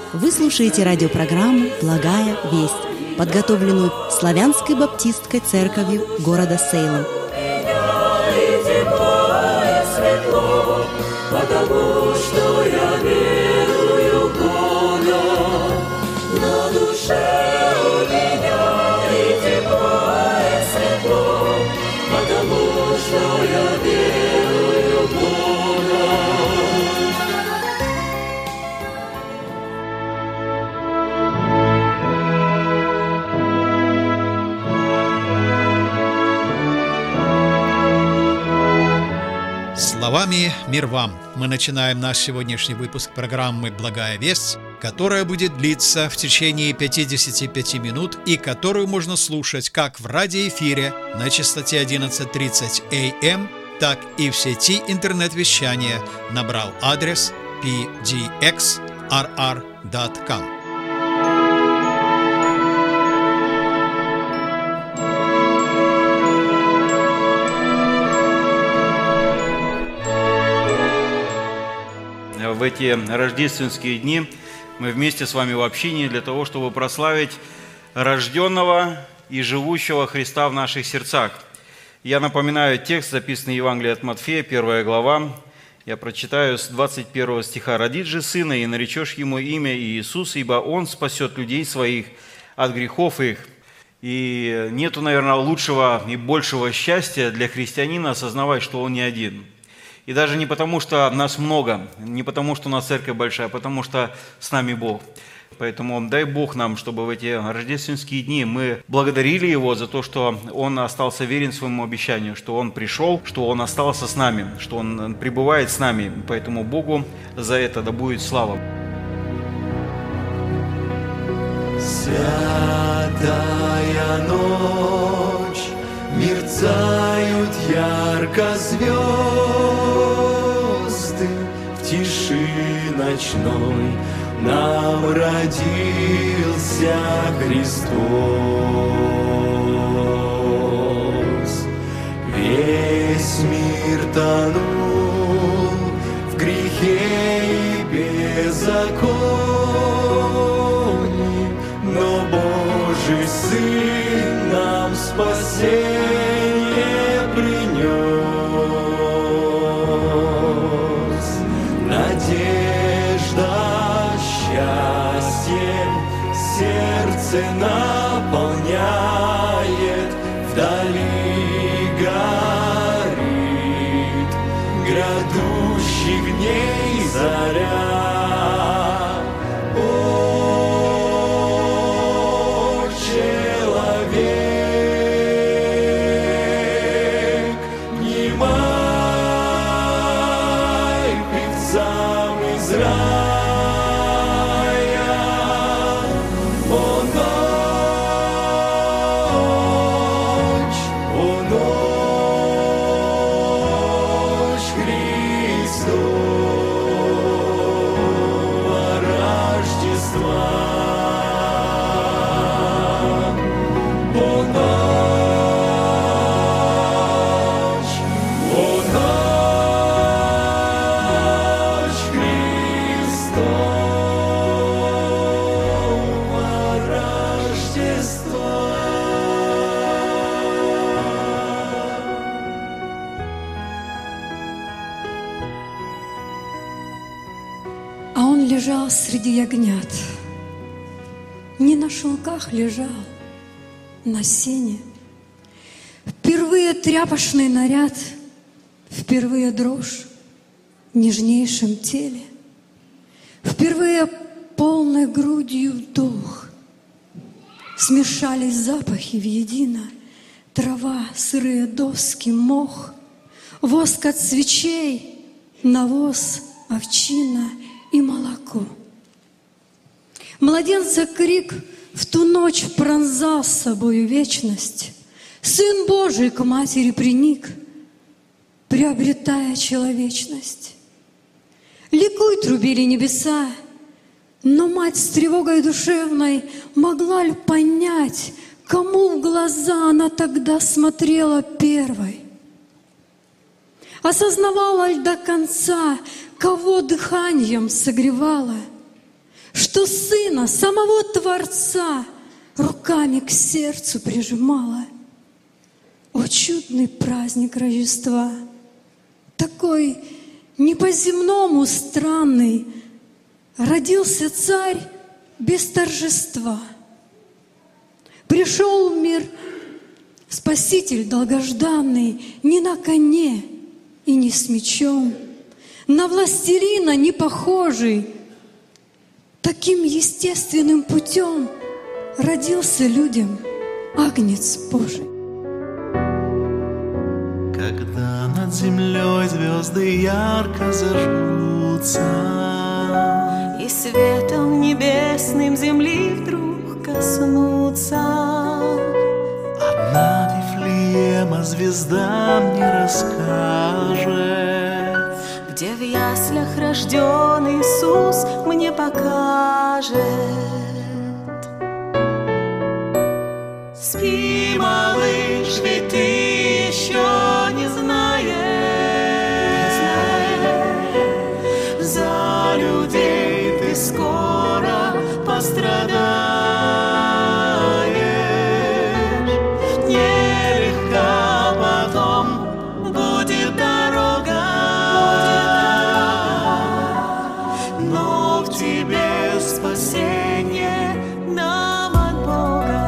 Вы слушаете радиопрограмму «Благая весть», подготовленную Славянской баптистской церковью города Сейлом. Потому что я верую в Бога, на душе у меня и тепло, и светло, потому что я верую в Бога. Словами «Мир вам» мы начинаем наш сегодняшний выпуск программы «Благая весть», которая будет длиться в течение 55 минут и которую можно слушать как в радиоэфире на частоте 11:30 АМ, так и в сети интернет-вещания набрал адрес pdxrr.com. В эти рождественские дни мы вместе с вами в общине для того, чтобы прославить рожденного и живущего Христа в наших сердцах. Я напоминаю текст, записанный в Евангелии от Матфея, 1 глава. Я прочитаю с 21 стиха. «Родит же сына, и наречешь ему имя Иисус, ибо он спасет людей своих от грехов их». И нету, наверное, лучшего и большего счастья для христианина осознавать, что он не один. И даже не потому, что нас много, не потому, что у нас церковь большая, а потому что с нами Бог. Поэтому дай Бог нам, чтобы в эти рождественские дни мы благодарили Его за то, что Он остался верен своему обещанию, что Он пришел, что Он остался с нами, что Он пребывает с нами. Поэтому Богу за это да будет слава. Святая ночь, мерцают ярко звезды, в тиши ночной нам родился Христос. Весь мир тонул в грехе и беззаконии, но Божий Сын нам спасение принес. Надежда, счастьем сердце наполняет, вдали горит грядущих дней заря. Лежал среди ягнят, не на шелках лежал, на сене. Впервые тряпочный наряд, впервые дрожь в нежнейшем теле, впервые полной грудью вдох. Смешались запахи в едино, трава, сырые доски, мох, воск от свечей, навоз, овчина и молоко. Младенца крик в ту ночь пронзал с собою вечность. Сын Божий к матери приник, приобретая человечность. Ликуй, трубили небеса, но мать с тревогой душевной могла ли понять, кому в глаза она тогда смотрела первой? Осознавала ли до конца, кого дыханием согревала? что Сына, самого Творца, руками к сердцу прижимала. О, чудный праздник Рождества! Такой не по-земному странный, родился царь без торжества. Пришел в мир Спаситель долгожданный не на коне и не с мечом, на властелина не похожий. Таким естественным путем родился людям Агнец Божий. Когда над землей звезды ярко зажгутся, и светом небесным земли вдруг коснутся, одна Вифлеема звезда мне расскажет, где в яслях рожден Иисус мне покажет. Спи, малыш, ведь ты еще не знаешь, за людей ты скоро пострадаешь. Нелегка потом будет дорога, но в тебе спасение нам от Бога.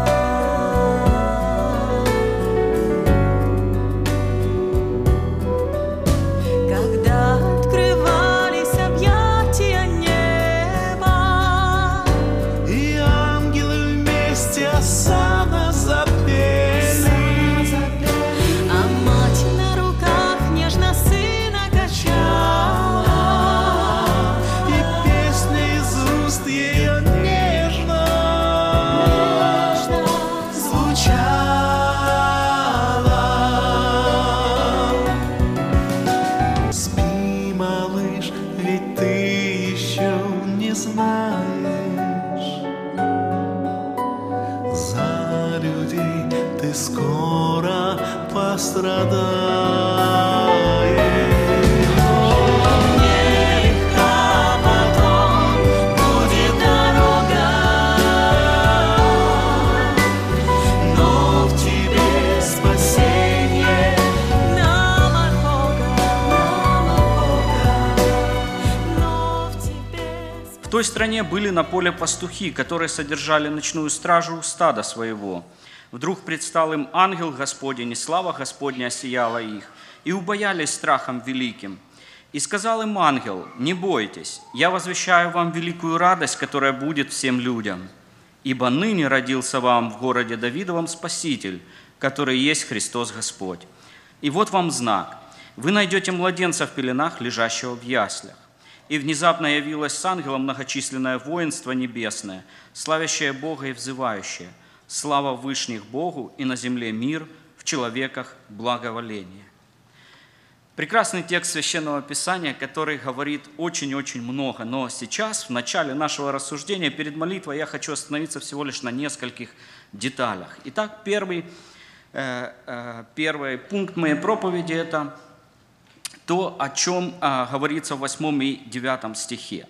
Когда открывались объятия неба, и ангелы вместе осанна запели, а мать на руках нежно сына качала, и песня из уст ее нежно звучала. Спи, малыш, ведь ты еще не знаешь, за людей ты скоро пострадаешь. нелегка потом будет дорога, но в тебе спасение нам от Бога, но в тебе В той стране были на поле пастухи, которые содержали ночную стражу стада своего. Вдруг предстал им ангел Господень, и слава Господня осияла их, и убоялись страхом великим. И сказал им ангел: «Не бойтесь, я возвещаю вам великую радость, которая будет всем людям. Ибо ныне родился вам в городе Давидовом Спаситель, который есть Христос Господь. И вот вам знак. Вы найдете младенца в пеленах, лежащего в яслях». И внезапно явилось с ангелом многочисленное воинство небесное, славящее Бога и взывающее: «Слава вышних Богу, и на земле мир, в человеках благоволение». Прекрасный текст Священного Писания, который говорит очень-очень много. Но сейчас, в начале нашего рассуждения, перед молитвой, я хочу остановиться всего лишь на нескольких деталях. Итак, первый пункт моей проповеди – это то, о чем говорится в 8 и 9 стихе.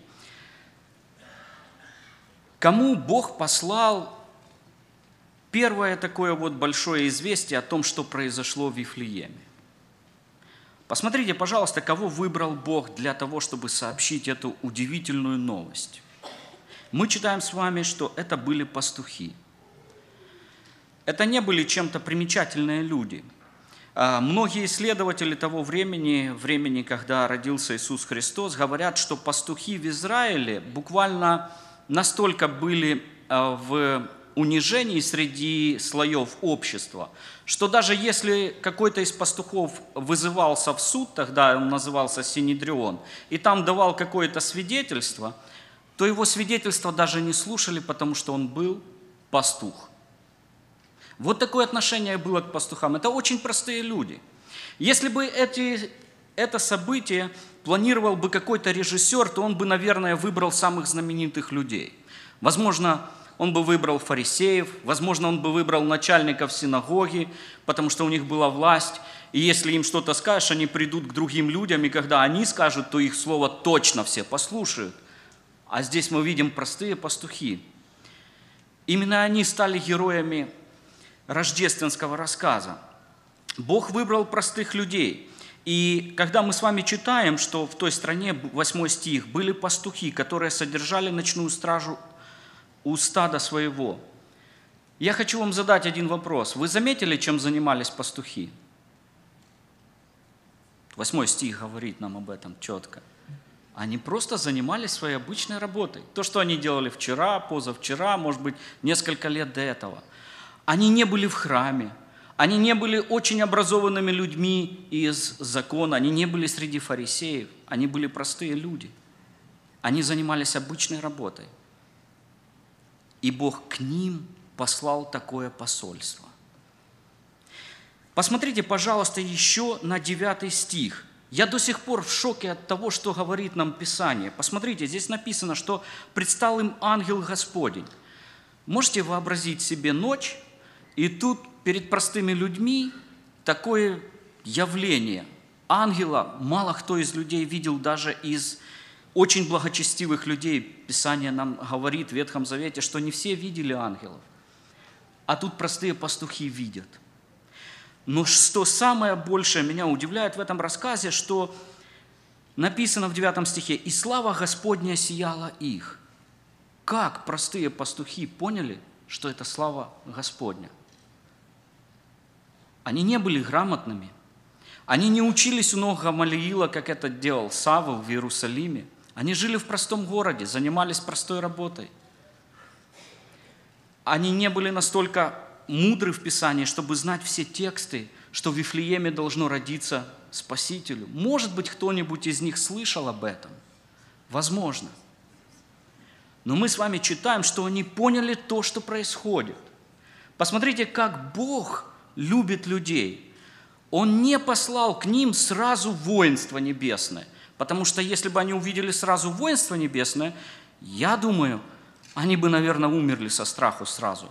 Кому Бог послал первое такое вот большое известие о том, что произошло в Вифлееме? Посмотрите, пожалуйста, кого выбрал Бог для того, чтобы сообщить эту удивительную новость. Мы читаем с вами, что это были пастухи. Это не были чем-то примечательные люди. Многие исследователи того времени, когда родился Иисус Христос, говорят, что пастухи в Израиле буквально настолько были в унижении среди слоев общества, что даже если какой-то из пастухов вызывался в суд, тогда он назывался Синедрион, и там давал какое-то свидетельство, то его свидетельство даже не слушали, потому что он был пастух. Вот такое отношение было к пастухам. Это очень простые люди. Если бы это событие планировал бы какой-то режиссер, то он бы, наверное, выбрал самых знаменитых людей. Возможно, он бы выбрал фарисеев, возможно, он бы выбрал начальников синагоги, потому что у них была власть. И если им что-то скажешь, они придут к другим людям, и когда они скажут, то их слово точно все послушают. А здесь мы видим простые пастухи. Именно они стали героями рождественского рассказа. Бог выбрал простых людей. И когда мы с вами читаем, что в той стране, 8 стих, были пастухи, которые содержали ночную стражу у стада своего. Я хочу вам задать один вопрос. Вы заметили, чем занимались пастухи? 8 стих говорит нам об этом четко. Они просто занимались своей обычной работой. То, что они делали вчера, позавчера, может быть, несколько лет до этого. Они не были в храме. Они не были очень образованными людьми из закона. Они не были среди фарисеев. Они были простые люди. Они занимались обычной работой. И Бог к ним послал такое посольство. Посмотрите, пожалуйста, еще на 9 стих. Я до сих пор в шоке от того, что говорит нам Писание. Посмотрите, здесь написано, что предстал им ангел Господень. Можете вообразить себе ночь, и тут перед простыми людьми такое явление. Ангела мало кто из людей видел, даже из очень благочестивых людей. Писание нам говорит в Ветхом Завете, что не все видели ангелов. А тут простые пастухи видят. Но что самое большее меня удивляет в этом рассказе, что написано в 9 стихе: «И слава Господня сияла их». Как простые пастухи поняли, что это слава Господня? Они не были грамотными. Они не учились у ног Гамалиила, как это делал Савл в Иерусалиме. Они жили в простом городе, занимались простой работой. Они не были настолько мудры в Писании, чтобы знать все тексты, что в Вифлееме должно родиться Спасителю. Может быть, кто-нибудь из них слышал об этом? Возможно. Но мы с вами читаем, что они поняли то, что происходит. Посмотрите, как Бог любит людей. Он не послал к ним сразу воинство небесное, потому что если бы они увидели сразу воинство небесное, я думаю, они бы, наверное, умерли со страху сразу.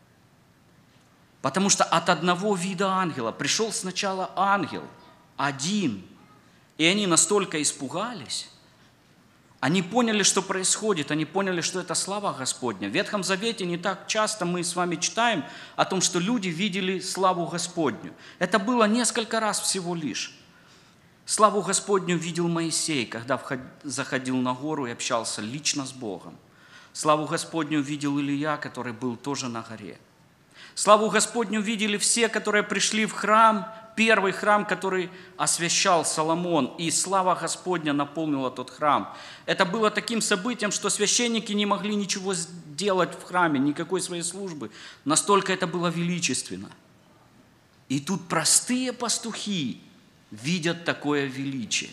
Потому что от одного вида ангела пришел сначала ангел, один, и они настолько испугались, они поняли, что происходит, они поняли, что это слава Господня. В Ветхом Завете не так часто мы с вами читаем о том, что люди видели славу Господню. Это было несколько раз всего лишь. Славу Господню видел Моисей, когда заходил на гору и общался лично с Богом. Славу Господню видел Илия, который был тоже на горе. Славу Господню видели все, которые пришли в храм, первый храм, который освящал Соломон, и слава Господня наполнила тот храм. Это было таким событием, что священники не могли ничего сделать в храме, никакой своей службы. Настолько это было величественно. И тут простые пастухи видят такое величие.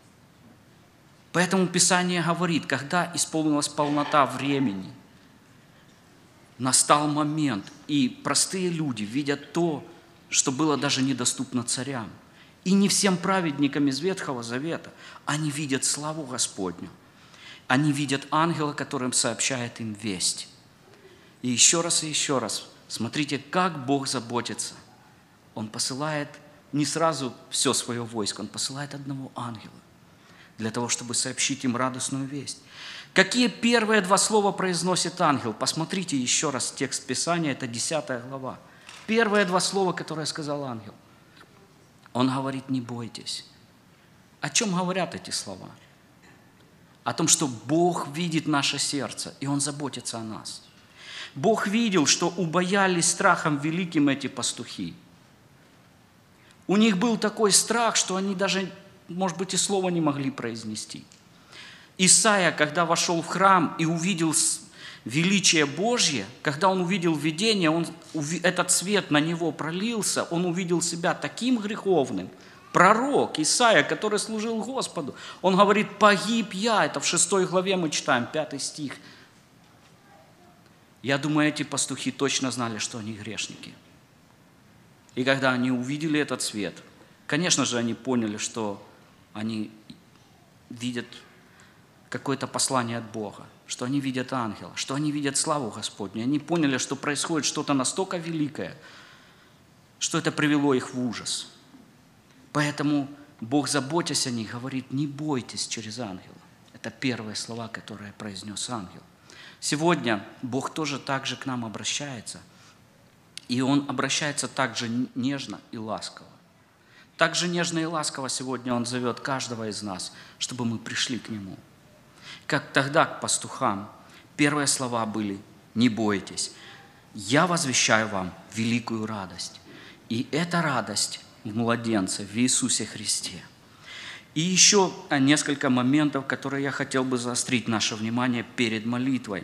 Поэтому Писание говорит, когда исполнилась полнота времени, настал момент, и простые люди видят то, что было даже недоступно царям. И не всем праведникам из Ветхого Завета. Они видят славу Господню. Они видят ангела, который сообщает им весть. И еще раз, смотрите, как Бог заботится. Он посылает не сразу все свое войско, Он посылает одного ангела для того, чтобы сообщить им радостную весть. Какие первые 2 слова произносит ангел? Посмотрите еще раз текст Писания, это 10 глава. Первые 2 слова, которые сказал ангел. Он говорит: не бойтесь. О чем говорят эти слова? О том, что Бог видит наше сердце, и Он заботится о нас. Бог видел, что убоялись страхом великим эти пастухи. У них был такой страх, что они даже, может быть, и слова не могли произнести. Исайя, когда вошел в храм и увидел величие Божье, когда он увидел видение, этот свет на него пролился, он увидел себя таким греховным. Пророк Исайя, который служил Господу, он говорит: погиб я. Это в 6 главе мы читаем, 5 стих. Я думаю, эти пастухи точно знали, что они грешники. И когда они увидели этот свет, конечно же, они поняли, что они видят какое-то послание от Бога, что они видят ангела, что они видят славу Господню. Они поняли, что происходит что-то настолько великое, что это привело их в ужас. Поэтому Бог, заботясь о них, говорит: не бойтесь через ангела. Это первые слова, которые произнес ангел. Сегодня Бог тоже так же к нам обращается. И Он обращается так же нежно и ласково. Так же нежно и ласково сегодня Он зовет каждого из нас, чтобы мы пришли к Нему. Как тогда к пастухам первые слова были: «Не бойтесь, я возвещаю вам великую радость». И эта радость в младенце, в Иисусе Христе. И еще несколько моментов, которые я хотел бы заострить наше внимание перед молитвой.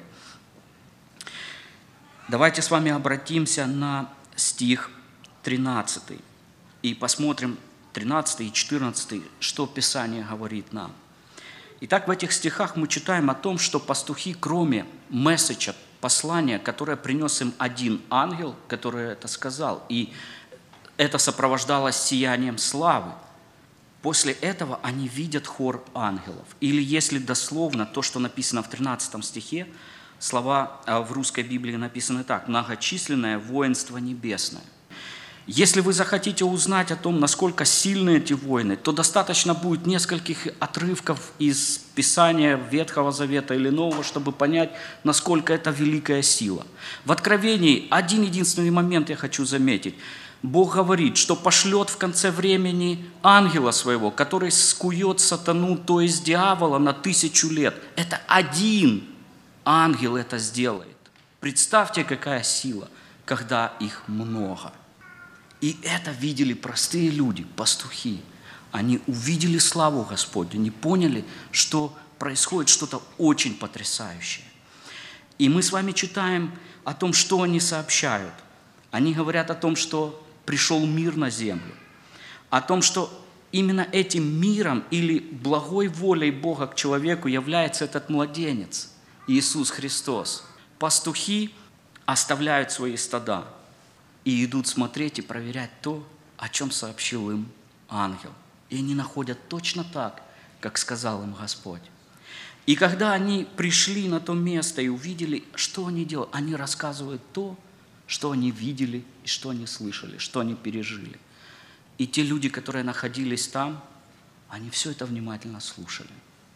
Давайте с вами обратимся на стих 13 и посмотрим 13 и 14, что Писание говорит нам. Итак, в этих стихах мы читаем о том, что пастухи, кроме месседжа, послания, которое принес им один ангел, который это сказал, и это сопровождалось сиянием славы, после этого они видят хор ангелов. Или если дословно, то, что написано в 13 стихе, слова в русской Библии написаны так: «Многочисленное воинство небесное». Если вы захотите узнать о том, насколько сильны эти воины, то достаточно будет нескольких отрывков из Писания Ветхого Завета или Нового, чтобы понять, насколько это великая сила. В Откровении один единственный момент я хочу заметить. Бог говорит, что пошлет в конце времени ангела своего, который скует сатану, то есть дьявола, на 1000 лет. Это один ангел это сделает. Представьте, какая сила, когда их много. И это видели простые люди, пастухи. Они увидели славу Господню, они поняли, что происходит что-то очень потрясающее. И мы с вами читаем о том, что они сообщают. Они говорят о том, что пришел мир на землю, о том, что именно этим миром или благой волей Бога к человеку является этот младенец, Иисус Христос. Пастухи оставляют свои стада и идут смотреть и проверять то, о чем сообщил им ангел. И они находят точно так, как сказал им Господь. И когда они пришли на то место и увидели, что они делают, они рассказывают то, что они видели и что они слышали, что они пережили. И те люди, которые находились там, они все это внимательно слушали.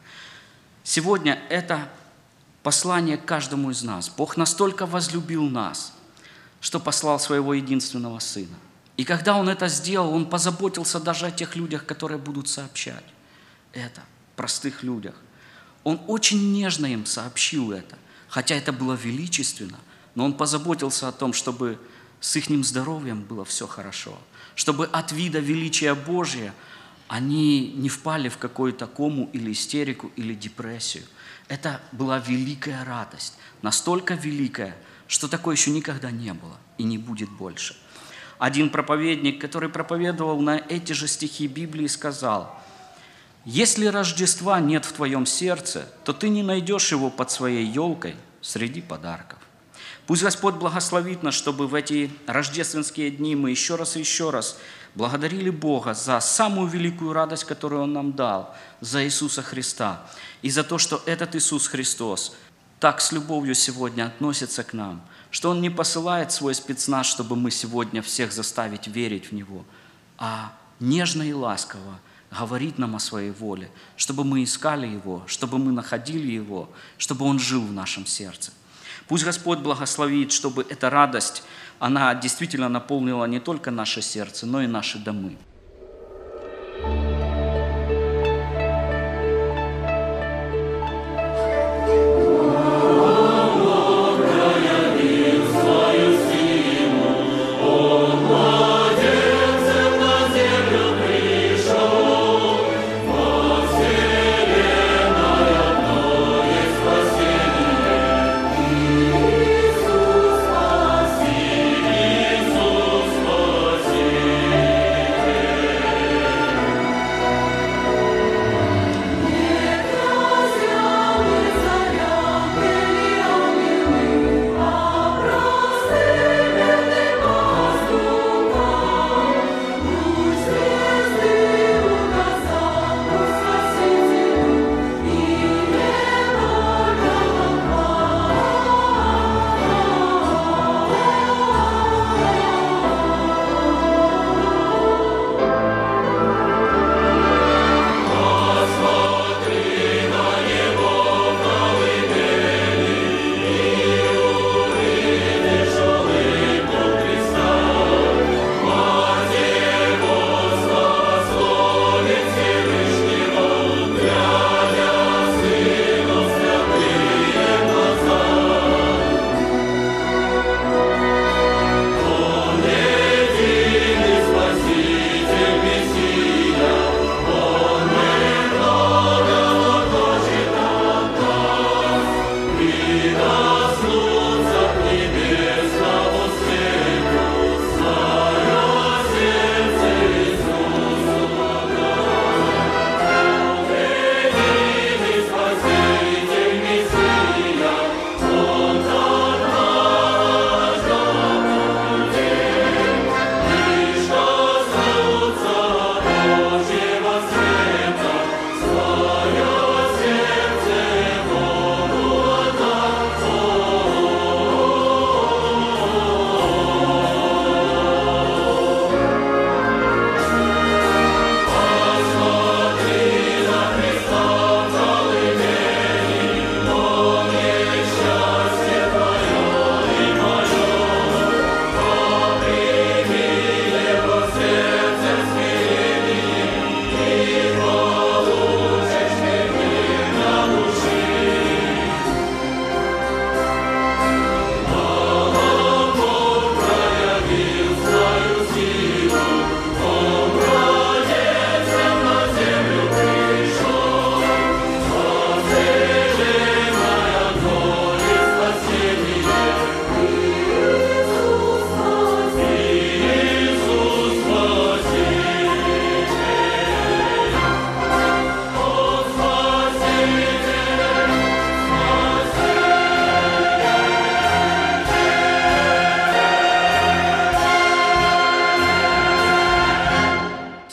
Сегодня это послание к каждому из нас. Бог настолько возлюбил нас, что послал своего единственного Сына. И когда Он это сделал, Он позаботился даже о тех людях, которые будут сообщать это, простых людях. Он очень нежно им сообщил это, хотя это было величественно, но Он позаботился о том, чтобы с их здоровьем было все хорошо, чтобы от вида величия Божия они не впали в какую-то кому или истерику или депрессию. Это была великая радость, настолько великая, что такое еще никогда не было и не будет больше. Один проповедник, который проповедовал на эти же стихи Библии, сказал: «Если Рождества нет в твоем сердце, то ты не найдешь его под своей елкой среди подарков». Пусть Господь благословит нас, чтобы в эти рождественские дни мы еще раз и еще раз благодарили Бога за самую великую радость, которую Он нам дал, за Иисуса Христа, и за то, что этот Иисус Христос так с любовью сегодня относится к нам, что Он не посылает свой спецназ, чтобы мы сегодня всех заставить верить в Него, а нежно и ласково говорит нам о своей воле, чтобы мы искали Его, чтобы мы находили Его, чтобы Он жил в нашем сердце. Пусть Господь благословит, чтобы эта радость, она действительно наполнила не только наше сердце, но и наши домы.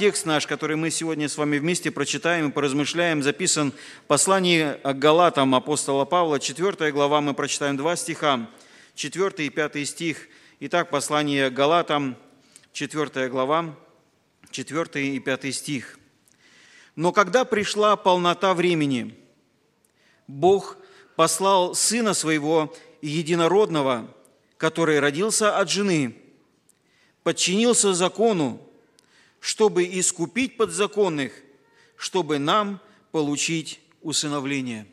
текст наш, который мы сегодня с вами вместе прочитаем и поразмышляем, записан в послании к Галатам апостола Павла, 4 глава, мы прочитаем 2 стиха, 4 и 5 стих. Итак, послание к Галатам, 4 глава, 4 и 5 стих. «Но когда пришла полнота времени, Бог послал Сына Своего Единородного, который родился от жены, подчинился закону, чтобы искупить подзаконных, чтобы нам получить усыновление».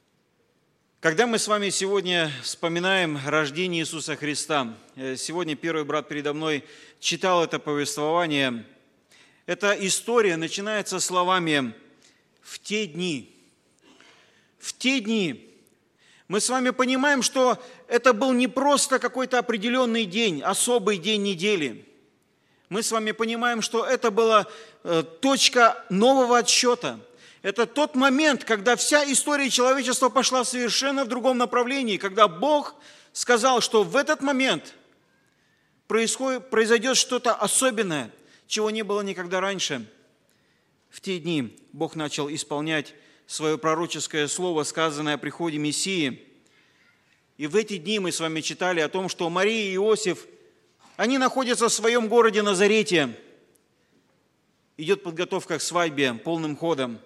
Когда мы с вами сегодня вспоминаем рождение Иисуса Христа, сегодня первый брат передо мной читал это повествование, эта история начинается словами «в те дни». В те дни. Мы с вами понимаем, что это был не просто какой-то определенный день, особый день недели. Мы с вами понимаем, что это была точка нового отсчета. Это тот момент, когда вся история человечества пошла совершенно в другом направлении, когда Бог сказал, что в этот момент произойдет что-то особенное, чего не было никогда раньше. В те дни Бог начал исполнять свое пророческое слово, сказанное о приходе Мессии. И в эти дни мы с вами читали о том, что Мария и Иосиф, они находятся в своем городе Назарете. Идет подготовка к свадьбе полным ходом.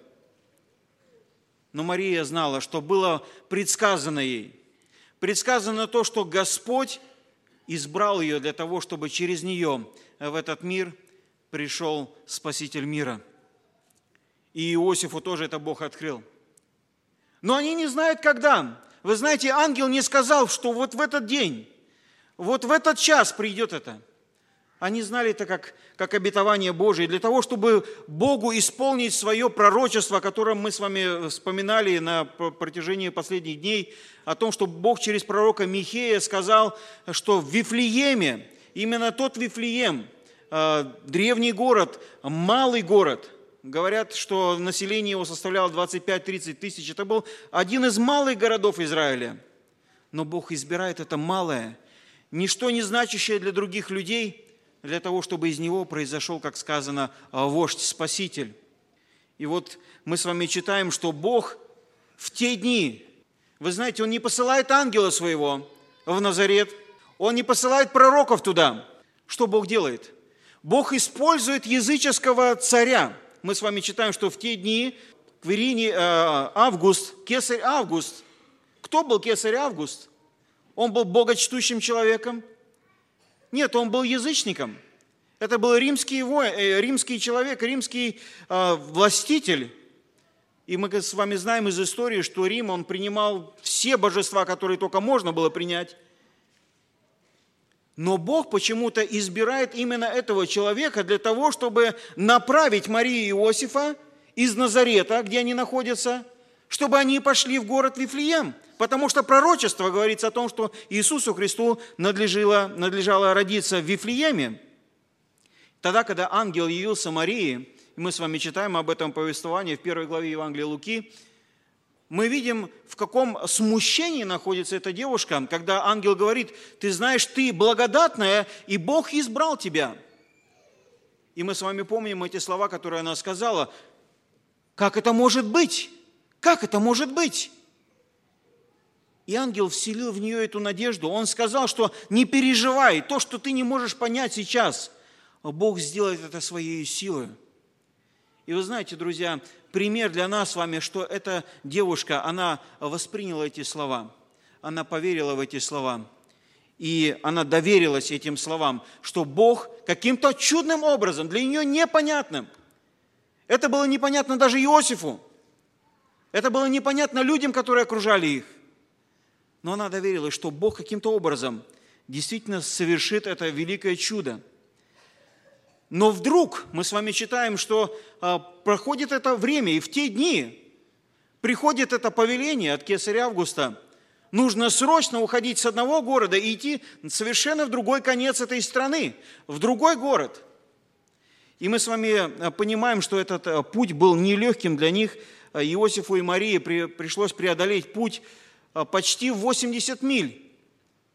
Но Мария знала, что было предсказано ей. Предсказано то, что Господь избрал ее для того, чтобы через нее в этот мир пришел Спаситель мира. И Иосифу тоже это Бог открыл. Но они не знают, когда. Вы знаете, ангел не сказал, что вот в этот день, вот в этот час придет это. Они знали это как обетование Божие. Для того, чтобы Богу исполнить свое пророчество, о котором мы с вами вспоминали на протяжении последних дней, о том, что Бог через пророка Михея сказал, что в Вифлееме, именно тот Вифлеем, древний город, малый город, говорят, что население его составляло 25-30 тысяч, это был один из малых городов Израиля. Но Бог избирает это малое, ничто не значащее для других людей, для того, чтобы из него произошел, как сказано, вождь, спаситель. И вот мы с вами читаем, что Бог в те дни, вы знаете, Он не посылает ангела своего в Назарет, Он не посылает пророков туда. Что Бог делает? Бог использует языческого царя. Мы с вами читаем, что в те дни Квириний Август, кесарь Август. Кто был кесарь Август? Он был богочтущим человеком? Нет, он был язычником. Это был римский человек, римский властитель. И мы с вами знаем из истории, что Рим, он принимал все божества, которые только можно было принять. Но Бог почему-то избирает именно этого человека для того, чтобы направить Марию и Иосифа из Назарета, где они находятся, чтобы они пошли в город Вифлеем. Потому что пророчество говорится о том, что Иисусу Христу надлежало родиться в Вифлееме. Тогда, когда ангел явился Марии, и мы с вами читаем об этом повествовании в 1 главе Евангелия Луки, мы видим, в каком смущении находится эта девушка, когда ангел говорит: «Ты знаешь, ты благодатная, и Бог избрал тебя». И мы с вами помним эти слова, которые она сказала. «Как это может быть? Как это может быть?» И ангел вселил в нее эту надежду. Он сказал, что не переживай, то, что ты не можешь понять сейчас, Бог сделает это своей силой. И вы знаете, друзья, пример для нас с вами, что эта девушка, она восприняла эти слова, она поверила в эти слова, и она доверилась этим словам, что Бог каким-то чудным образом, для нее непонятным, это было непонятно даже Иосифу, это было непонятно людям, которые окружали их, но она доверилась, что Бог каким-то образом действительно совершит это великое чудо. Но вдруг мы с вами читаем, что проходит это время, и в те дни приходит это повеление от кесаря Августа. Нужно срочно уходить с одного города и идти совершенно в другой конец этой страны, в другой город. И мы с вами понимаем, что этот путь был нелегким для них. Иосифу и Марии пришлось преодолеть путь почти в 80 миль.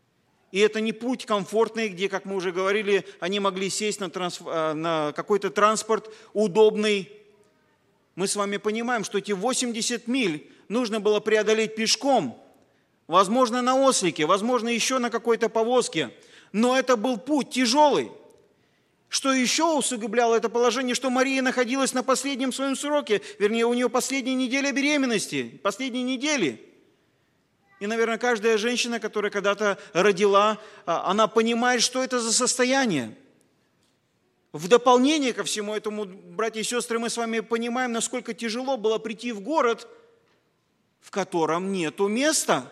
И это не путь комфортный, где, как мы уже говорили, они могли сесть на какой-то транспорт удобный. Мы с вами понимаем, что эти 80 миль нужно было преодолеть пешком, возможно, на ослике, возможно, еще на какой-то повозке. Но это был путь тяжелый. Что еще усугубляло это положение, что Мария находилась на последнем своем сроке, вернее, у нее последняя неделя беременности, последние недели. И, наверное, каждая женщина, которая когда-то родила, она понимает, что это за состояние. В дополнение ко всему этому, братья и сестры, мы с вами понимаем, насколько тяжело было прийти в город, в котором нету места.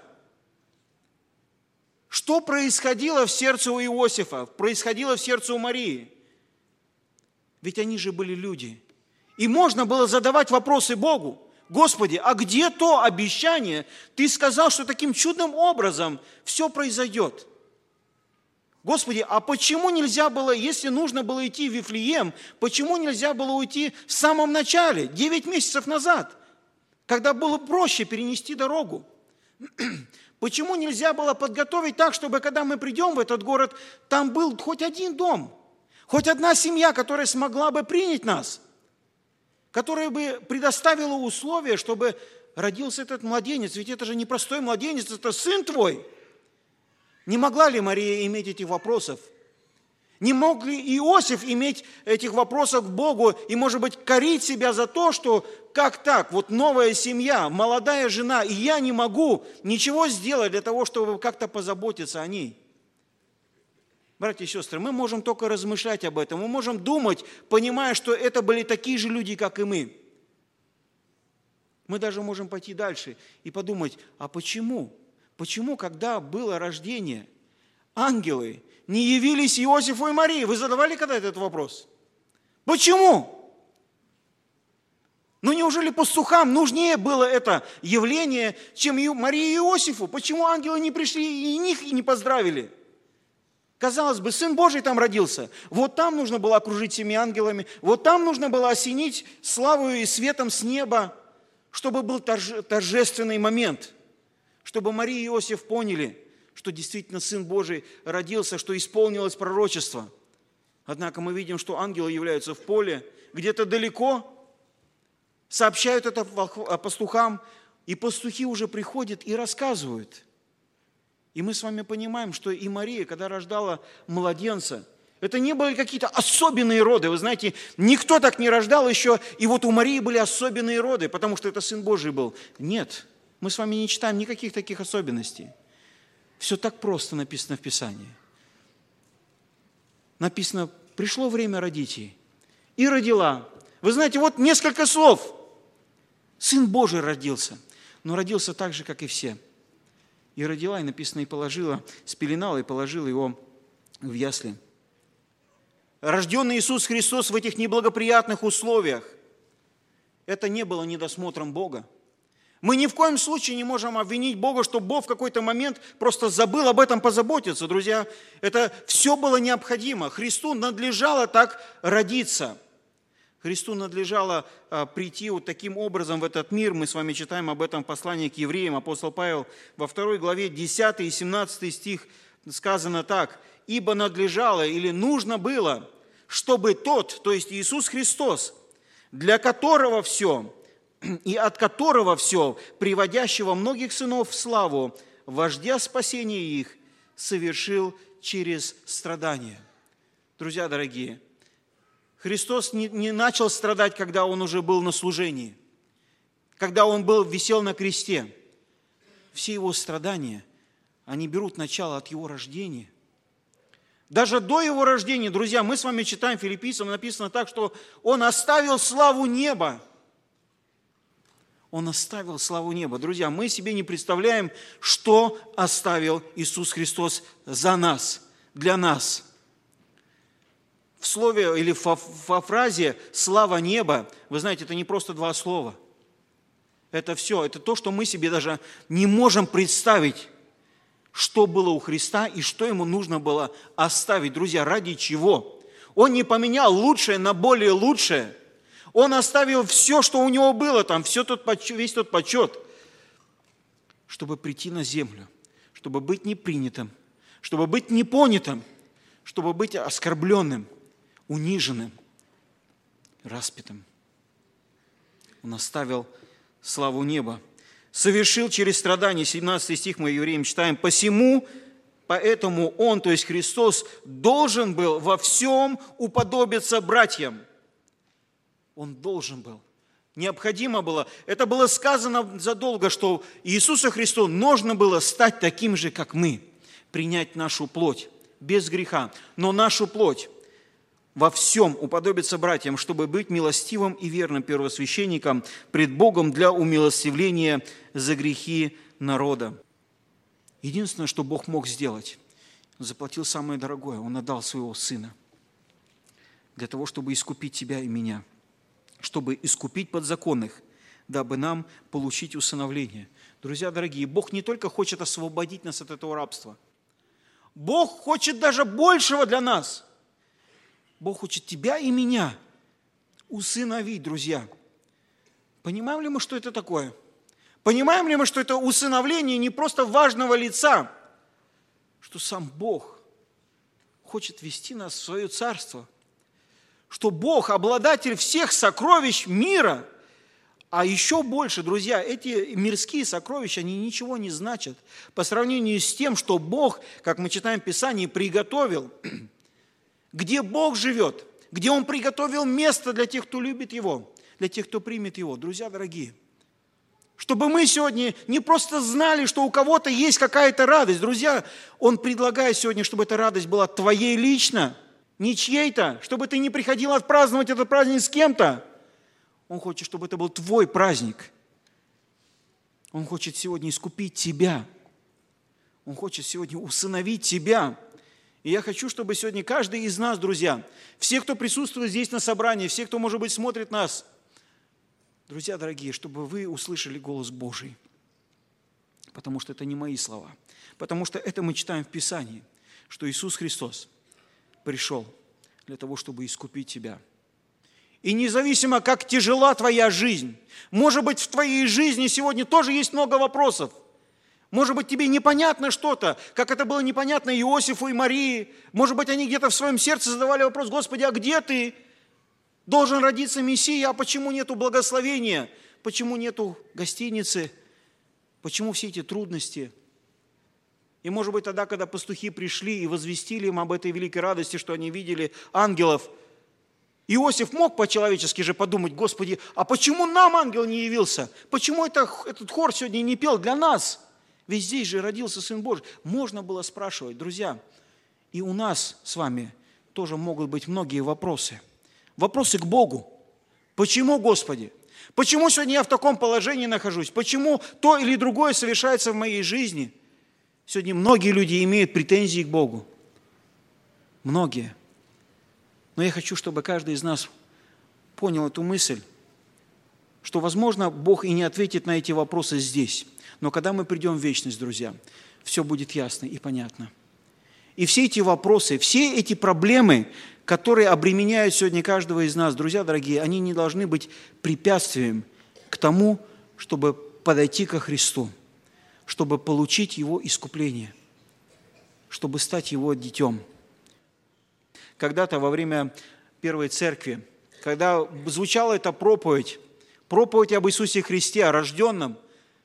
Что происходило в сердце у Иосифа, происходило в сердце у Марии? Ведь они же были люди. И можно было задавать вопросы Богу. Господи, а где то обещание? Ты сказал, что таким чудным образом все произойдет. Господи, а почему нельзя было, если нужно было идти в Вифлеем, почему нельзя было уйти в самом начале, 9 месяцев назад, когда было проще перенести дорогу? Почему нельзя было подготовить так, чтобы когда мы придем в этот город, там был хоть один дом, хоть одна семья, которая смогла бы принять нас, которая бы предоставила условия, чтобы родился этот младенец? Ведь это же не простой младенец, это сын твой. Не могла ли Мария иметь этих вопросов? Не мог ли Иосиф иметь этих вопросов к Богу и, может быть, корить себя за то, что как так, вот новая семья, молодая жена, и я не могу ничего сделать для того, чтобы как-то позаботиться о ней? Братья и сестры, мы можем только размышлять об этом, мы можем думать, понимая, что это были такие же люди, как и мы. Мы даже можем пойти дальше и подумать, а почему? Почему, когда было рождение, ангелы не явились Иосифу и Марии? Вы задавали когда этот вопрос? Почему? Ну неужели пастухам нужнее было это явление, чем Марии и Иосифу? Почему ангелы не пришли и них не поздравили? Казалось бы, Сын Божий там родился. Вот там нужно было окружить всеми ангелами, вот там нужно было осенить славою и светом с неба, чтобы был торжественный момент, чтобы Мария и Иосиф поняли, что действительно Сын Божий родился, что исполнилось пророчество. Однако мы видим, что ангелы являются в поле, где-то далеко, сообщают это пастухам, и пастухи уже приходят и рассказывают. И мы с вами понимаем, что и Мария, когда рождала младенца, это не были какие-то особенные роды. Вы знаете, никто так не рождал еще, и вот у Марии были особенные роды, потому что это Сын Божий был. Нет, мы с вами не читаем никаких таких особенностей. Все так просто написано в Писании. Написано, пришло время родить ей. И родила. Вы знаете, вот несколько слов. Сын Божий родился, но родился так же, как и все. И родила, и написано, и положила, спеленала, и положила его в ясли. Рожденный Иисус Христос в этих неблагоприятных условиях, это не было недосмотром Бога. Мы ни в коем случае не можем обвинить Бога, что Бог в какой-то момент просто забыл об этом позаботиться. Друзья, это все было необходимо. Христу надлежало так родиться. Христу надлежало прийти вот таким образом в этот мир. Мы с вами читаем об этом в послании к евреям. Апостол Павел во 2 главе 10 и 17 стих сказано так. «Ибо надлежало или нужно было, чтобы тот, то есть Иисус Христос, для которого все и от которого все, приводящего многих сынов в славу, вождя спасения их, совершил через страдания». Друзья дорогие, Христос не начал страдать, когда Он уже был на служении, когда Он висел на кресте. Все Его страдания, они берут начало от Его рождения. Даже до Его рождения, друзья, мы с вами читаем Филиппийцам, написано так, что Он оставил славу неба. Он оставил славу неба. Друзья, мы себе не представляем, что оставил Иисус Христос за нас, для нас. В слове или во фразе «слава неба», вы знаете, это не просто два слова. Это все, это то, что мы себе даже не можем представить, что было у Христа и что Ему нужно было оставить. Друзья, ради чего? Он не поменял лучшее на более лучшее. Он оставил все, что у Него было там, весь тот почет, чтобы прийти на землю, чтобы быть непринятым, чтобы быть непонятым, чтобы быть оскорбленным, униженным, распятым. Он оставил славу неба, совершил через страдания, 17 стих мы Евреям читаем, поэтому Он, то есть Христос, должен был во всем уподобиться братьям. Он должен был. Необходимо было. Это было сказано задолго, что Иисусу Христу нужно было стать таким же, как мы, принять нашу плоть без греха, но нашу плоть во всем уподобиться братьям, чтобы быть милостивым и верным первосвященником пред Богом для умилостивления за грехи народа. Единственное, что Бог мог сделать, Он заплатил самое дорогое, Он отдал Своего Сына для того, чтобы искупить тебя и меня, чтобы искупить подзаконных, дабы нам получить усыновление. Друзья дорогие, Бог не только хочет освободить нас от этого рабства, Бог хочет даже большего для нас. Бог хочет тебя и меня усыновить, друзья. Понимаем ли мы, что это такое? Понимаем ли мы, что это усыновление не просто важного лица, что сам Бог хочет вести нас в свое царство, что Бог обладатель всех сокровищ мира, а еще больше, друзья, эти мирские сокровища, они ничего не значат по сравнению с тем, что Бог, как мы читаем в Писании, приготовил, где Бог живет, где Он приготовил место для тех, кто любит Его, для тех, кто примет Его. Друзья дорогие, чтобы мы сегодня не просто знали, что у кого-то есть какая-то радость. Друзья, Он предлагает сегодня, чтобы эта радость была твоей лично, не чьей-то, чтобы ты не приходил отпраздновать этот праздник с кем-то. Он хочет, чтобы это был твой праздник. Он хочет сегодня искупить тебя. Он хочет сегодня усыновить тебя. И я хочу, чтобы сегодня каждый из нас, друзья, все, кто присутствует здесь на собрании, все, кто, может быть, смотрит нас, друзья дорогие, чтобы вы услышали голос Божий. Потому что это не мои слова. Потому что это мы читаем в Писании, что Иисус Христос пришел для того, чтобы искупить тебя. И независимо, как тяжела твоя жизнь, может быть, в твоей жизни сегодня тоже есть много вопросов. Может быть, тебе непонятно что-то, как это было непонятно Иосифу и Марии. Может быть, они где-то в своем сердце задавали вопрос: Господи, а где ты? Должен родиться Мессия, а почему нету благословения? Почему нету гостиницы? Почему все эти трудности? И, может быть, тогда, когда пастухи пришли и возвестили им об этой великой радости, что они видели ангелов, Иосиф мог по-человечески же подумать: Господи, а почему нам ангел не явился? Почему этот хор сегодня не пел для нас? Ведь здесь же родился Сын Божий. Можно было спрашивать, друзья. И у нас с вами тоже могут быть многие вопросы. Вопросы к Богу. Почему, Господи? Почему сегодня я в таком положении нахожусь? Почему то или другое совершается в моей жизни? Сегодня многие люди имеют претензии к Богу. Многие. Но я хочу, чтобы каждый из нас понял эту мысль, что, возможно, Бог и не ответит на эти вопросы здесь. Но когда мы придем в вечность, друзья, все будет ясно и понятно. И все эти вопросы, все эти проблемы, которые обременяют сегодня каждого из нас, друзья дорогие, они не должны быть препятствием к тому, чтобы подойти ко Христу, чтобы получить Его искупление, чтобы стать Его детем. Когда-то во время Первой Церкви, когда звучала эта проповедь об Иисусе Христе, о рожденном,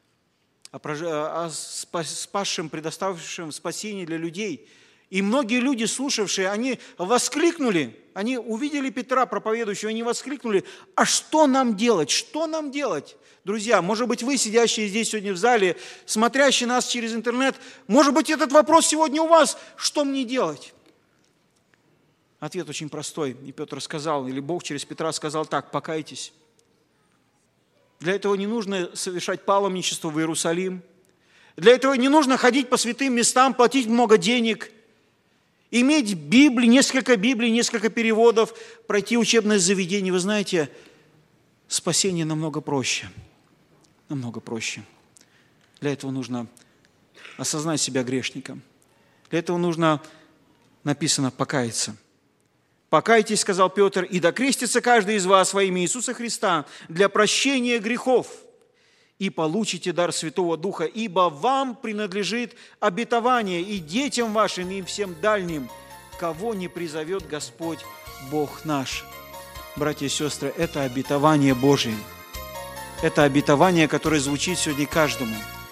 о спасшем, предоставившем спасение для людей, и многие люди, слушавшие, они воскликнули, они увидели Петра, проповедующего, они воскликнули: а что нам делать? Что нам делать? Друзья, может быть, вы, сидящие здесь сегодня в зале, смотрящие нас через интернет, может быть, этот вопрос сегодня у вас: что мне делать? Ответ очень простой. И Петр сказал, или Бог через Петра сказал так: покайтесь. Для этого не нужно совершать паломничество в Иерусалим. Для этого не нужно ходить по святым местам, платить много денег, иметь Библии, несколько переводов, пройти учебное заведение. Вы знаете, спасение намного проще. Намного проще. Для этого нужно осознать себя грешником. Для этого нужно, написано, покаяться. «Покайтесь, — сказал Петр, — и докрестится каждый из вас во имя Иисуса Христа для прощения грехов, и получите дар Святого Духа, ибо вам принадлежит обетование и детям вашим, и всем дальним, кого не призовет Господь Бог наш». Братья и сестры, это обетование Божие. Это обетование, которое звучит сегодня каждому.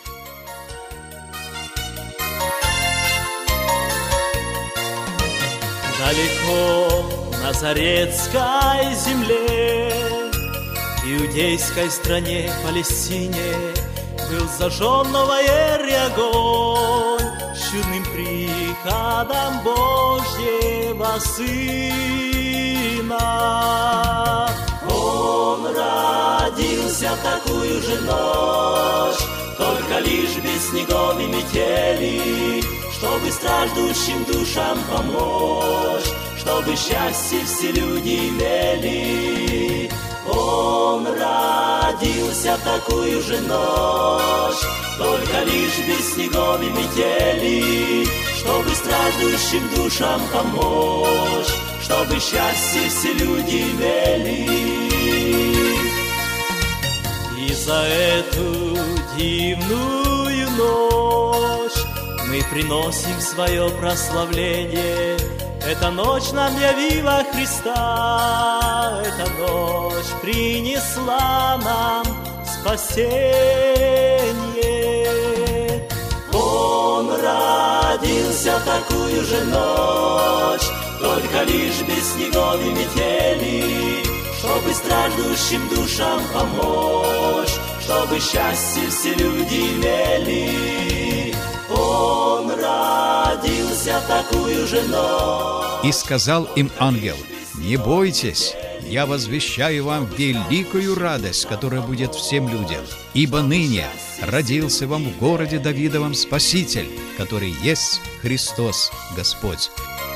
Далеко на Назаретской земле, иудейской стране Палестине, был зажжен новый огонь с чудным приходом Божьего Сына. Он родился в такую же ночь, только лишь без снегов и метели, чтобы страждущим душам помочь, чтобы счастье все люди имели. Он родился в такую же ночь, только лишь без снегов и метели, чтобы страждущим душам помочь, чтобы счастье все люди имели. И за эту дивную ночь мы приносим свое прославление. Эта ночь нам явила Христа, эта ночь принесла нам спасение. Он родился в такую же ночь, только лишь без снегов и метели, чтобы страждущим душам помочь, чтобы счастье все люди имели. Он родился в такую же ночь. И сказал им ангел: «Не бойтесь, я возвещаю вам великую радость, которая будет всем людям. Ибо ныне родился вам в городе Давидовом Спаситель, который есть Христос Господь».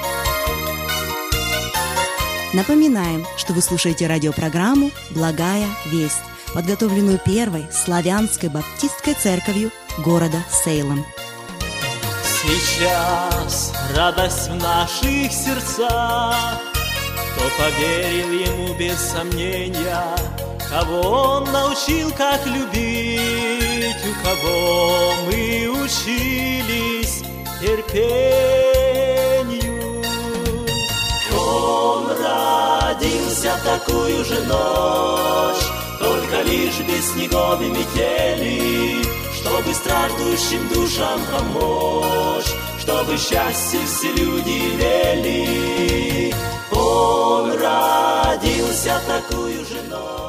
Напоминаем, что вы слушаете радиопрограмму «Благая весть», подготовленную Первой Славянской Баптистской Церковью города Сейлом. Сейчас радость в наших сердцах, кто поверил Ему без сомнения, кого Он научил, как любить, у кого мы учились терпению. Он родился в такую же ночь, только лишь без снегов и метели, чтобы страждущим душам помочь, чтобы счастье все люди имели. Он родился в такую же ночь.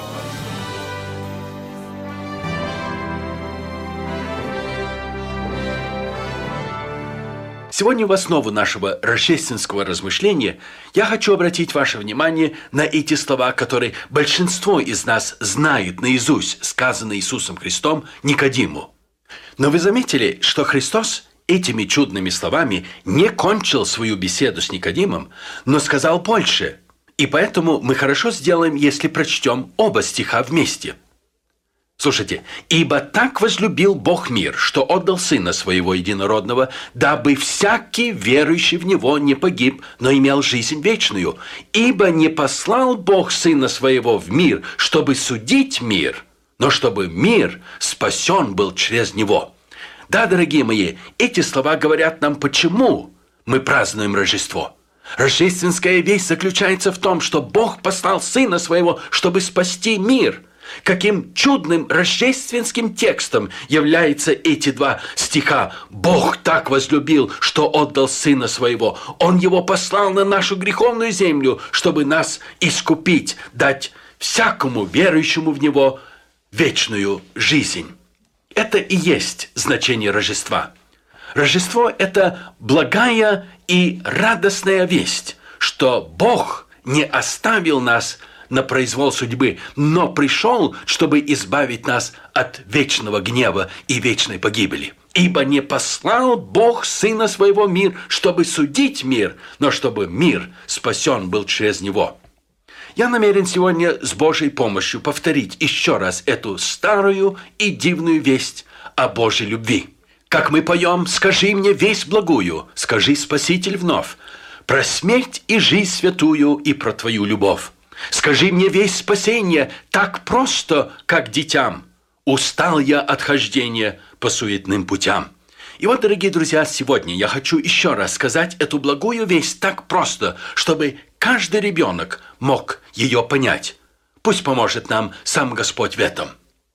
Сегодня в основу нашего рождественского размышления я хочу обратить ваше внимание на эти слова, которые большинство из нас знает наизусть, сказанные Иисусом Христом Никодиму. Но вы заметили, что Христос этими чудными словами не кончил свою беседу с Никодимом, но сказал больше. И поэтому мы хорошо сделаем, если прочтем оба стиха вместе. Слушайте, «Ибо так возлюбил Бог мир, что отдал Сына Своего Единородного, дабы всякий верующий в Него не погиб, но имел жизнь вечную. Ибо не послал Бог Сына Своего в мир, чтобы судить мир, но чтобы мир спасен был через Него». Да, дорогие мои, эти слова говорят нам, почему мы празднуем Рождество. Рождественская весть заключается в том, что Бог послал Сына Своего, чтобы спасти мир. Каким чудным рождественским текстом являются эти два стиха. Бог так возлюбил, что отдал Сына Своего. Он Его послал на нашу греховную землю, чтобы нас искупить, дать всякому верующему в Него вечную жизнь. Это и есть значение Рождества. Рождество – это благая и радостная весть, что Бог не оставил нас на произвол судьбы, но пришел, чтобы избавить нас от вечного гнева и вечной погибели. Ибо не послал Бог Сына Своего в мир, чтобы судить мир, но чтобы мир спасен был через Него. Я намерен сегодня с Божьей помощью повторить еще раз эту старую и дивную весть о Божьей любви. Как мы поем: «Скажи мне весть благую, скажи, Спаситель, вновь, про смерть и жизнь святую и про Твою любовь. Скажи мне весть спасения так просто, как детям. устал я от хождения по суетным путям». И вот, дорогие друзья, сегодня я хочу еще раз сказать эту благую весть так просто, чтобы каждый ребенок мог ее понять. Пусть поможет нам сам Господь в этом.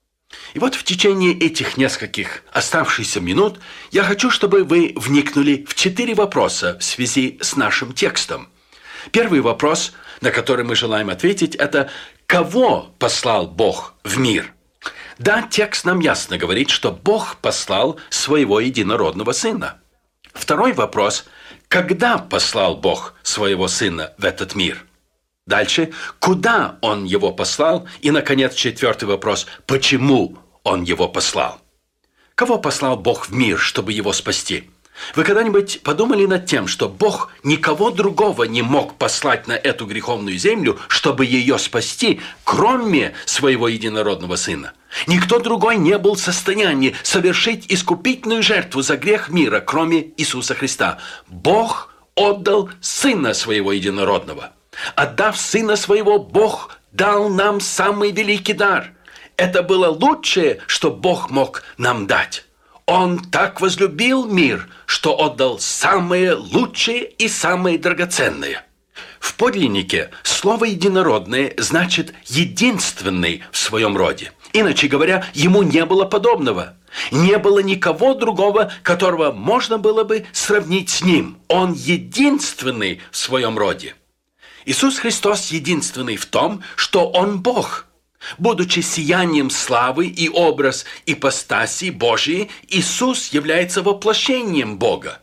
И вот в течение этих нескольких оставшихся минут я хочу, чтобы вы вникнули в 4 вопроса в связи с нашим текстом. Первый вопрос, на который мы желаем ответить, это «Кого послал Бог в мир?» Да, текст нам ясно говорит, что Бог послал своего единородного Сына. Второй вопрос – когда послал Бог своего Сына в этот мир? Дальше – куда Он его послал? И, наконец, 4-й вопрос – почему Он его послал? Кого послал Бог в мир, чтобы его спасти? Вы когда-нибудь подумали над тем, что Бог никого другого не мог послать на эту греховную землю, чтобы ее спасти, кроме своего единородного Сына? Никто другой не был в состоянии совершить искупительную жертву за грех мира, кроме Иисуса Христа. Бог отдал Сына Своего единородного. Отдав Сына Своего, Бог дал нам самый великий дар. Это было лучшее, что Бог мог нам дать. Он так возлюбил мир, что отдал самое лучшее и самое драгоценное. В подлиннике слово «единородное» значит «единственный в своем роде». Иначе говоря, ему не было подобного. Не было никого другого, которого можно было бы сравнить с ним. Он единственный в своем роде. Иисус Христос единственный в том, что Он Бог. Будучи сиянием славы и образ ипостаси Божией, Иисус является воплощением Бога.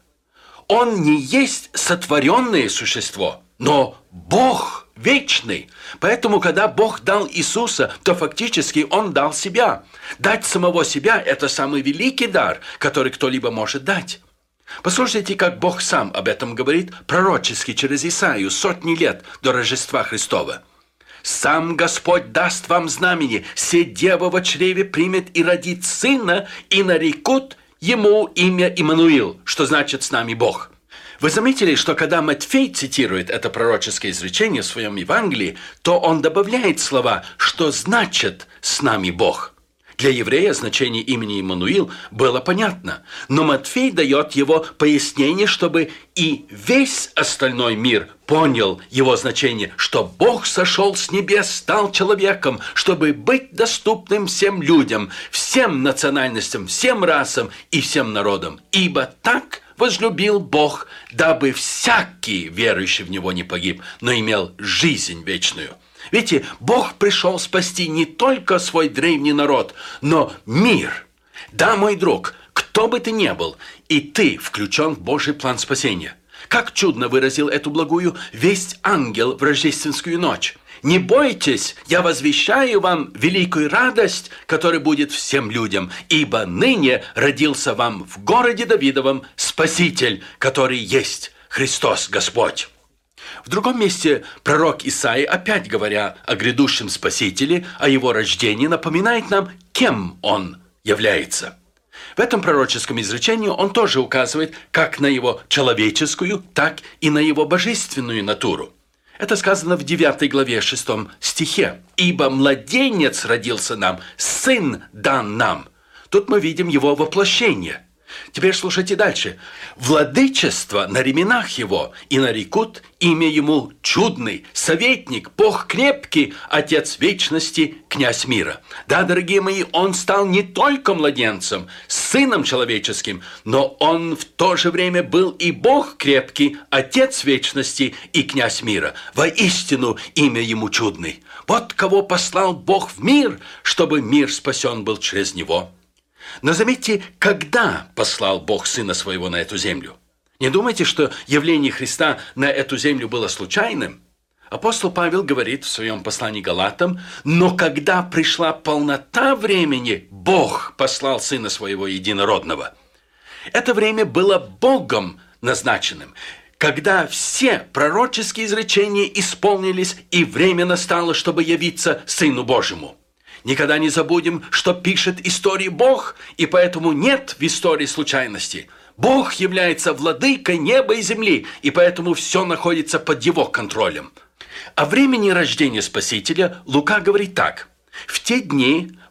Он не есть сотворенное существо, но Бог вечный. Поэтому, когда Бог дал Иисуса, то фактически Он дал себя. Дать самого себя – это самый великий дар, который кто-либо может дать. Послушайте, как Бог сам об этом говорит пророчески через Исаию сотни лет до Рождества Христова. «Сам Господь даст вам знамение, се дева во чреве примет и родит сына, и нарекут ему имя Иммануил», что значит «с нами Бог». Вы заметили, что когда Матфей цитирует это пророческое изречение в своем Евангелии, то он добавляет слова «что значит «с нами Бог». Для еврея значение имени Иммануил было понятно, но Матфей дает его пояснение, чтобы и весь остальной мир понял его значение, что Бог сошел с небес, стал человеком, чтобы быть доступным всем людям, всем национальностям, всем расам и всем народам. Ибо так возлюбил Бог, дабы всякий верующий в Него не погиб, но имел жизнь вечную. Видите, Бог пришел спасти не только свой древний народ, но мир. Да, мой друг, кто бы ты ни был, и ты включен в Божий план спасения. Как чудно выразил эту благую весть ангел в рождественскую ночь. «Не бойтесь, я возвещаю вам великую радость, которая будет всем людям, ибо ныне родился вам в городе Давидовом Спаситель, который есть Христос Господь». В другом месте пророк Исаия, опять говоря о грядущем Спасителе, о его рождении, напоминает нам, кем он является. В этом пророческом изречении он тоже указывает как на его человеческую, так и на его божественную натуру. Это сказано в 9 главе 6 стихе. «Ибо младенец родился нам, сын дан нам». Тут мы видим его воплощение. Теперь слушайте дальше. «Владычество на ременах его, и нарекут имя ему чудный, советник, Бог крепкий, Отец вечности, князь мира». Да, дорогие мои, он стал не только младенцем, сыном человеческим, но он в то же время был и Бог крепкий, Отец вечности и князь мира. Воистину имя ему чудный. Вот кого послал Бог в мир, чтобы мир спасен был через него. Но заметьте, когда послал Бог Сына Своего на эту землю? Не думайте, что явление Христа на эту землю было случайным. Апостол Павел говорит в своем послании Галатам: «Но когда пришла полнота времени, Бог послал Сына Своего Единородного». Это время было Богом назначенным, когда все пророческие изречения исполнились, и время настало, чтобы явиться Сыну Божьему. Никогда не забудем, что пишет истории Бог, и поэтому нет в истории случайности. Бог является владыкой неба и земли, и поэтому все находится под Его контролем. О времени рождения Спасителя Лука говорит так: «В те дни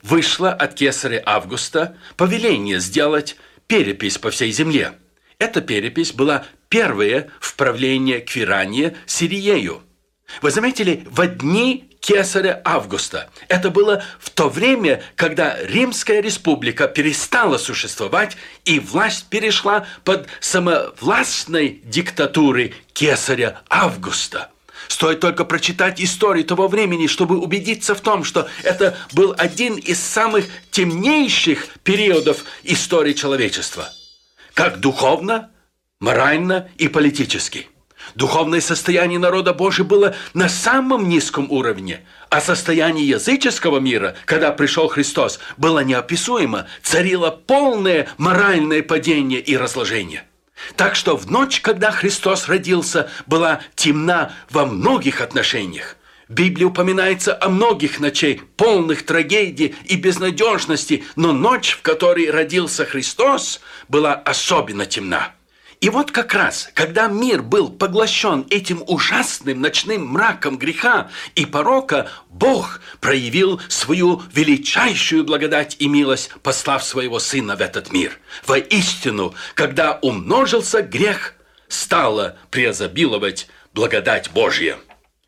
вышло от кесаря Августа повеление сделать перепись по всей земле. Эта перепись была первая в правлении Квирания Сириею. Вы заметили, в дни кесаря Августа. Это было в то время, когда Римская республика перестала существовать, и власть перешла под самовластной диктатурой кесаря Августа. Стоит только прочитать историю того времени, чтобы убедиться в том, что это был один из самых темнейших периодов истории человечества. Как духовно, морально и политически. Духовное состояние народа Божьего было на самом низком уровне, а состояние языческого мира, когда пришел Христос, было неописуемо, царило полное моральное падение и разложение. Так что в ночь, когда Христос родился, была темна во многих отношениях. В Библии упоминается о многих ночей, полных трагедий и безнадежности, но ночь, в которой родился Христос, была особенно темна. И вот как раз, когда мир был поглощен этим ужасным ночным мраком греха и порока, Бог проявил свою величайшую благодать и милость, послав своего Сына в этот мир. Воистину, когда умножился грех, стала преизобиловать благодать Божья.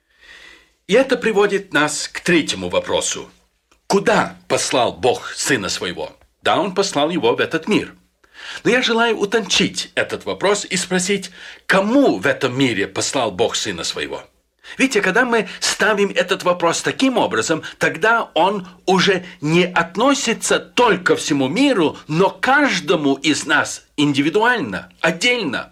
И это приводит нас к третьему вопросу. Куда послал Бог Сына Своего? Да, Он послал Его в этот мир. Но я желаю утончить этот вопрос и спросить, кому в этом мире послал Бог Сына Своего? Видите, когда мы ставим этот вопрос таким образом, тогда он уже не относится только к всему миру, но каждому из нас индивидуально, отдельно.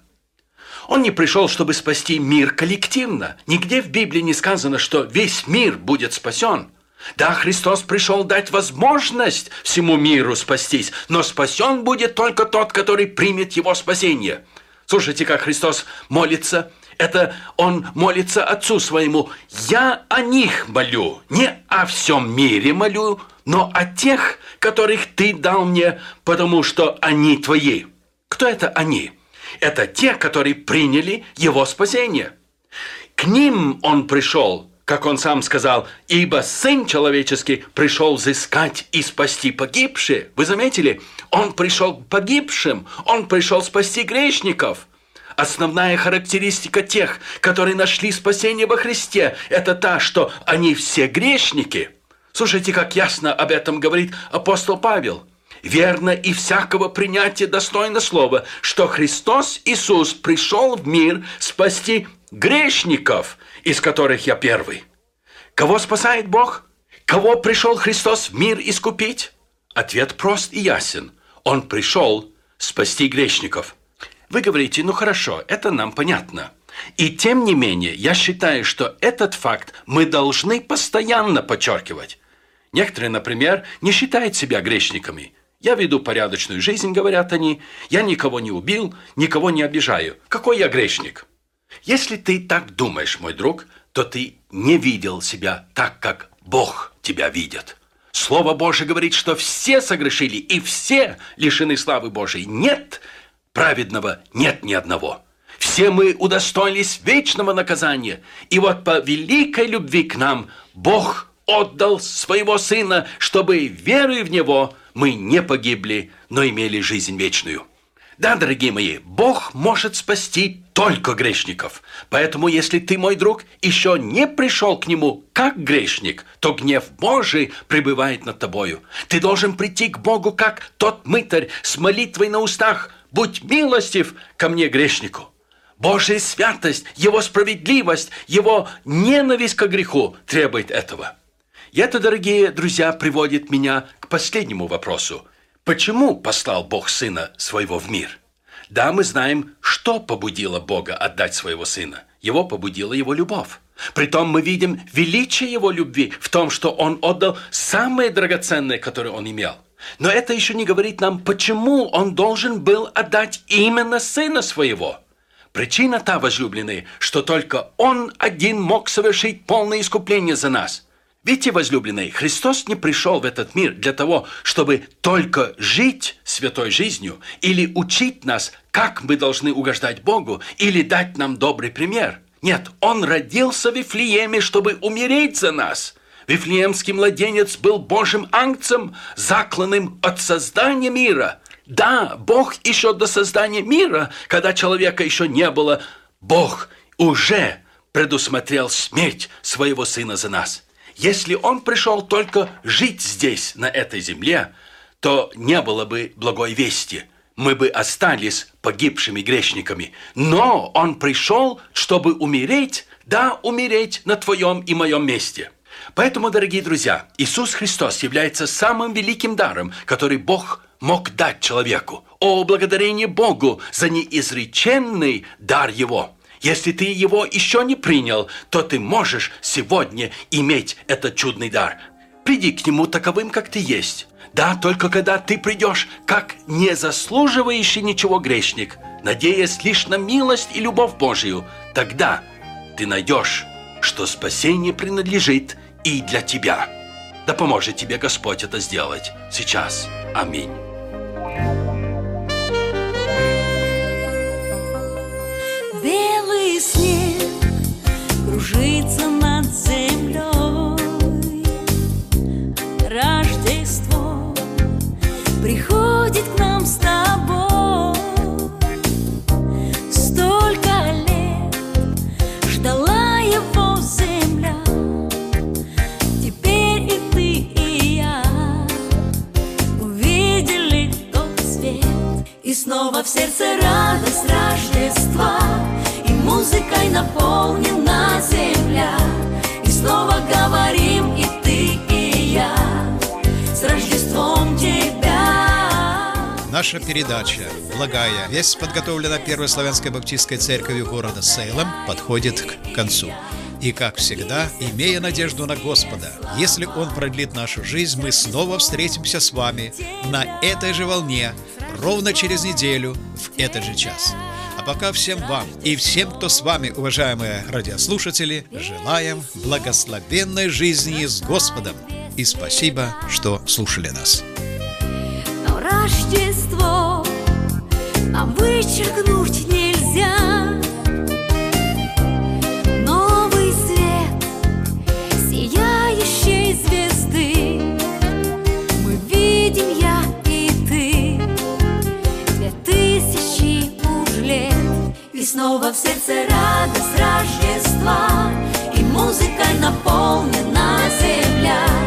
Он не пришел, чтобы спасти мир коллективно. Нигде в Библии не сказано, что весь мир будет спасен. Да, Христос пришел дать возможность всему миру спастись, но спасен будет только тот, который примет его спасение. Слушайте, как Христос молится. Это Он молится Отцу Своему. «Я о них молю, не о всем мире молю, но о тех, которых Ты дал мне, потому что они Твои». Кто это они? Это те, которые приняли Его спасение. К ним Он пришел, как Он сам сказал, «Ибо Сын Человеческий пришел взыскать и спасти погибшие». Вы заметили? Он пришел к погибшим, Он пришел спасти грешников. Основная характеристика тех, которые нашли спасение во Христе, это та, что они все грешники. Слушайте, как ясно об этом говорит апостол Павел. «Верно и всякого принятия достойно слова, что Христос Иисус пришел в мир спасти грешников, из которых я первый». Кого спасает Бог? Кого пришел Христос в мир искупить? Ответ прост и ясен. Он пришел спасти грешников. Вы говорите, ну хорошо, это нам понятно. И тем не менее, я считаю, что этот факт мы должны постоянно подчеркивать. Некоторые, например, не считают себя грешниками. Я веду порядочную жизнь, говорят они. Я никого не убил, никого не обижаю. Какой я грешник? Если ты так думаешь, мой друг, то ты не видел себя так, как Бог тебя видит. Слово Божие говорит, что все согрешили и все лишены славы Божией. Нет праведного, нет ни одного. Все мы удостоились вечного наказания. И вот по великой любви к нам Бог отдал своего Сына, чтобы, веруя в Него, мы не погибли, но имели жизнь вечную. Да, дорогие мои, Бог может спасти только грешников. Поэтому, если ты, мой друг, еще не пришел к Нему как грешник, то гнев Божий пребывает над тобою. Ты должен прийти к Богу, как тот мытарь с молитвой на устах: «Будь милостив ко мне, грешнику». Божья святость, Его справедливость, Его ненависть к греху требует этого. И это, дорогие друзья, приводит меня к последнему вопросу. Почему послал Бог Сына Своего в мир? Да, мы знаем, что побудило Бога отдать Своего Сына. Его побудила Его любовь. Притом мы видим величие Его любви в том, что Он отдал самое драгоценное, которое Он имел. Но это еще не говорит нам, почему Он должен был отдать именно Сына Своего. Причина та, возлюбленные, что только Он один мог совершить полное искупление за нас. Видите, возлюбленные, Христос не пришел в этот мир для того, чтобы только жить святой жизнью или учить нас, как мы должны угождать Богу, или дать нам добрый пример. Нет, Он родился в Вифлееме, чтобы умереть за нас. Вифлеемский младенец был Божьим ангцем, закланным от создания мира. Да, Бог еще до создания мира, когда человека еще не было, Бог уже предусмотрел смерть своего Сына за нас. Если Он пришел только жить здесь, на этой земле, то не было бы благой вести. Мы бы остались погибшими грешниками. Но Он пришел, чтобы умереть, да, умереть на твоем и моем месте. Поэтому, дорогие друзья, Иисус Христос является самым великим даром, который Бог мог дать человеку. О, благодарение Богу за неизреченный дар Его! Если ты его еще не принял, то ты можешь сегодня иметь этот чудный дар. Приди к нему таковым, как ты есть. Да, только когда ты придешь, как не заслуживающий ничего грешник, надеясь лишь на милость и любовь Божию, тогда ты найдешь, что спасение принадлежит и для тебя. Да поможет тебе Господь это сделать сейчас. Аминь. Белый снег кружится над землей, Рождество приходит к нам с тобой. Столько лет ждала его земля, теперь и ты, и я увидели тот свет. И снова в сердце радость Рождества, и музыкой наполнена земля. И снова говорим и ты, и я, с Рождеством тебя. Наша передача «Благая весть», подготовлена Первой Славянской Баптистской Церковью города Сейлом, подходит к концу. И, как всегда, имея надежду на Господа, если Он продлит нашу жизнь, мы снова встретимся с вами на этой же волне, ровно через неделю, в этот же час. А пока всем вам и всем, кто с вами, уважаемые радиослушатели, желаем благословенной жизни с Господом. И спасибо, что слушали нас. Но Рождество нам вычеркнуть нельзя. Новый свет сияющей звезды мы видим, я и ты, 2000 уж лет. И снова в сердце радость Рождества, и музыкой наполнена земля.